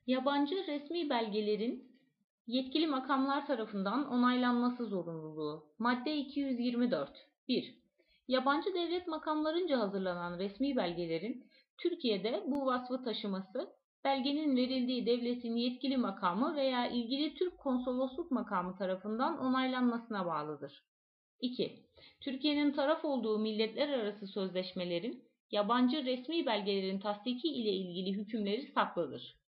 Yabancı resmi belgelerin yetkili makamlar tarafından onaylanması zorunluluğu. Madde 224. 1. Yabancı devlet makamlarınca hazırlanan resmi belgelerin Türkiye'de bu vasfı taşıması, belgenin verildiği devletin yetkili makamı veya ilgili Türk konsolosluk makamı tarafından onaylanmasına bağlıdır. 2. Türkiye'nin taraf olduğu milletler arası sözleşmelerin yabancı resmi belgelerin tasdiki ile ilgili hükümleri saklıdır.